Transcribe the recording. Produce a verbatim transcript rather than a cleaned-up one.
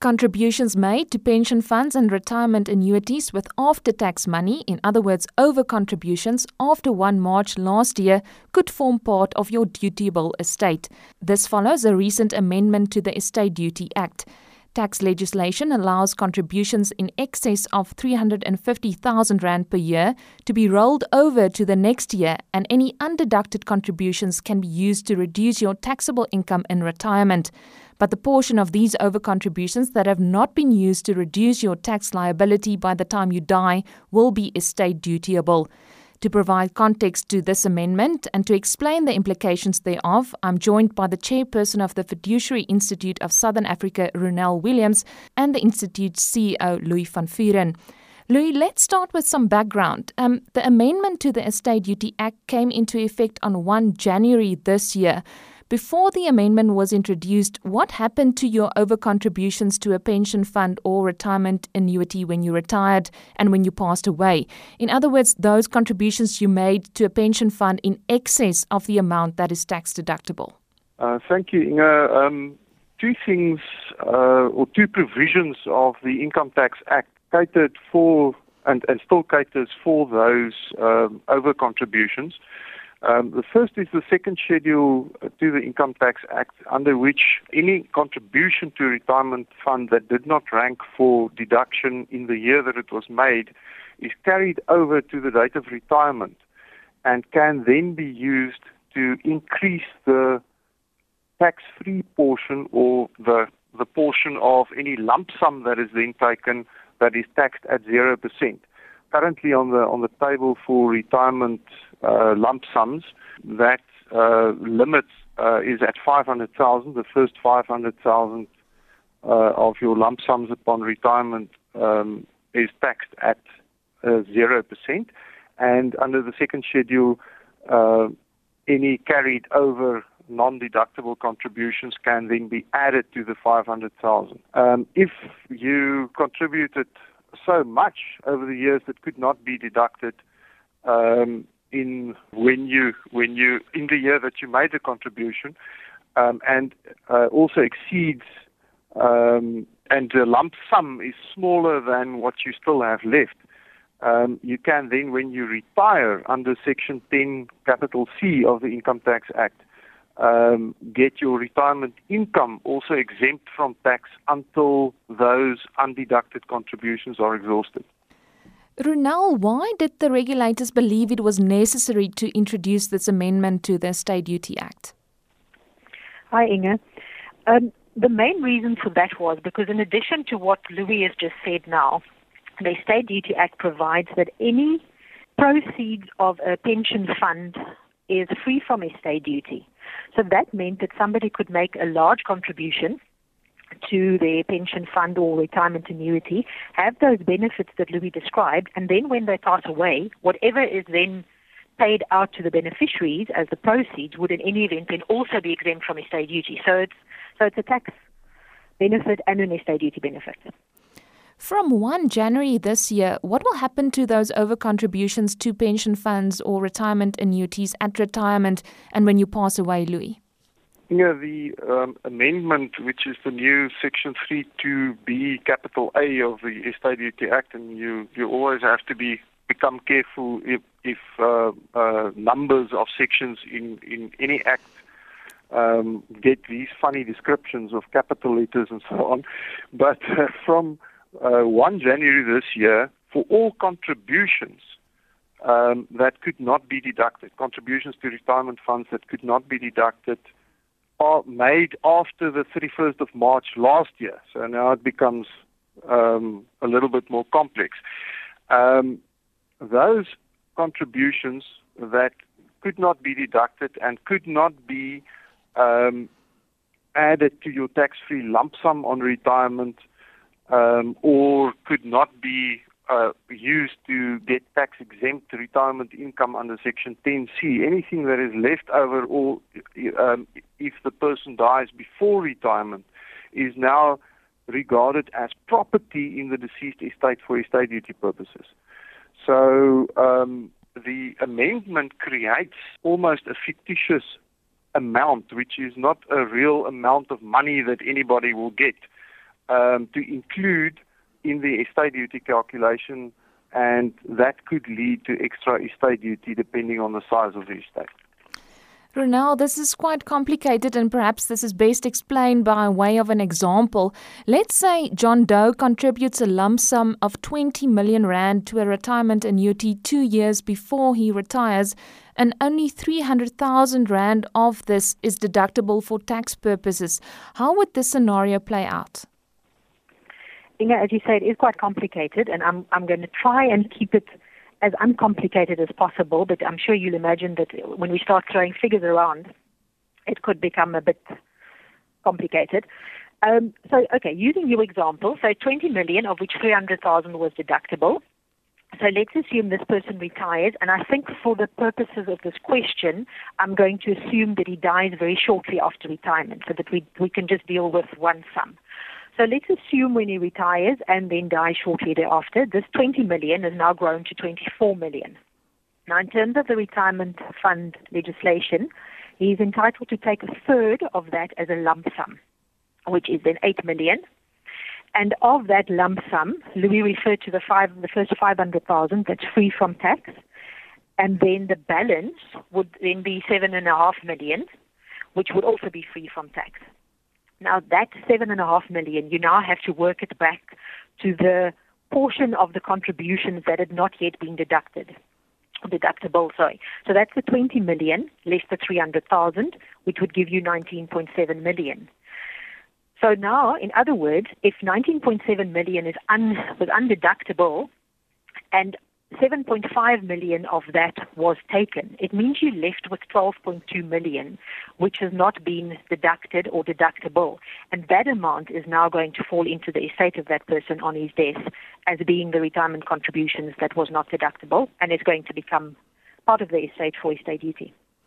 Contributions made to pension funds and retirement annuities with after-tax money, in other words, over-contributions, after the first of March last year could form part of your dutiable estate. This follows a recent amendment to the Estate Duty Act. Tax legislation allows contributions in excess of three hundred fifty thousand rand per year to be rolled over to the next year, and any undeducted contributions can be used to reduce your taxable income in retirement. But the portion of these over-contributions that have not been used to reduce your tax liability by the time you die will be estate dutiable. To provide context to this amendment and to explain the implications thereof, I'm joined by the chairperson of the Fiduciary Institute of Southern Africa, Ronel Williams, and the Institute's C E O, Louis van Vuuren. Louis, let's start with some background. Um, the amendment to the Estate Duty Act came into effect on the first of January this year. Before the amendment was introduced, what happened to your over-contributions to a pension fund or retirement annuity when you retired and when you passed away? In other words, those contributions you made to a pension fund in excess of the amount that is tax deductible. Uh, thank you, Inga. Um, two things uh, or two provisions of the Income Tax Act catered for and, and still caters for those um, over-contributions. Um, the first is the second schedule to the Income Tax Act, under which any contribution to a retirement fund that did not rank for deduction in the year that it was made is carried over to the date of retirement and can then be used to increase the tax-free portion or the, the portion of any lump sum that is then taken that is taxed at zero percent. Currently on the on the table for retirement uh, lump sums, that uh, limit uh, is at five hundred thousand. The first five hundred thousand uh, of your lump sums upon retirement um, is taxed at uh, zero percent, and under the second schedule, uh, any carried over non-deductible contributions can then be added to the five hundred thousand. Um, if you contributed so much over the years that could not be deducted um, in when you when you in the year that you made the contribution, um, and uh, also exceeds um, and the lump sum is smaller than what you still have left. Um, you can then, when you retire under Section ten, capital C of the Income Tax Act, Um, get your retirement income also exempt from tax until those undeducted contributions are exhausted. Ronel, why did the regulators believe it was necessary to introduce this amendment to the Estate Duty Act? Hi, Inge. Um, the main reason for that was because in addition to what Louis has just said now, the Estate Duty Act provides that any proceeds of a pension fund is free from estate duty. So that meant that somebody could make a large contribution to their pension fund or retirement annuity, have those benefits that Louis described, and then when they pass away, whatever is then paid out to the beneficiaries as the proceeds would in any event then also be exempt from estate duty. So it's so it's a tax benefit and an estate duty benefit. From the first of January this year, what will happen to those over-contributions to pension funds or retirement annuities at retirement and when you pass away, Louis? Yeah, the um, amendment, which is the new Section three two B, capital A of the Estate Duty Act, and you, you always have to be become careful if, if uh, uh, numbers of sections in, in any act um, get these funny descriptions of capital letters and so on. But uh, from Uh, the first of January this year, for all contributions um, that could not be deducted, contributions to retirement funds that could not be deducted, are made after the thirty-first of March last year. So now it becomes um, a little bit more complex. Um, those contributions that could not be deducted and could not be um, added to your tax-free lump sum on retirement, Um, or could not be uh, used to get tax-exempt retirement income under Section ten C. Anything that is left over, or um, if the person dies before retirement, is now regarded as property in the deceased estate for estate duty purposes. So um, the amendment creates almost a fictitious amount, which is not a real amount of money that anybody will get. um, to include in the estate duty calculation, and that could lead to extra estate duty depending on the size of the estate. Ronel, this is quite complicated, and perhaps this is best explained by way of an example. Let's say John Doe contributes a lump sum of twenty million rand to a retirement annuity two years before he retires, and only three hundred thousand rand of this is deductible for tax purposes. How would this scenario play out? Inga, as you say, it is quite complicated, and I'm I'm going to try and keep it as uncomplicated as possible, but I'm sure you'll imagine that when we start throwing figures around, it could become a bit complicated. Um, so, okay, using your example, so twenty million, of which three hundred thousand was deductible. So let's assume this person retires, and I think for the purposes of this question, I'm going to assume that he dies very shortly after retirement, so that we we can just deal with one sum. So let's assume when he retires and then dies shortly thereafter, this twenty million has now grown to twenty-four million. Now, in terms of the retirement fund legislation, he is entitled to take a third of that as a lump sum, which is then eight million. And of that lump sum, Louis referred to the five, the first five hundred thousand that's free from tax, and then the balance would then be seven and a half million, which would also be free from tax. Now, that seven and a half million, you now have to work it back to the portion of the contributions that had not yet been deducted, deductible, sorry. So that's the twenty million less the three hundred thousand, which would give you nineteen point seven million. So now, in other words, if nineteen point seven million is un, was undeductible and seven point five million of that was taken, it means you're left with twelve point two million, which has not been deducted or deductible. And that amount is now going to fall into the estate of that person on his death as being the retirement contributions that was not deductible, and is going to become part of the estate for estate duty.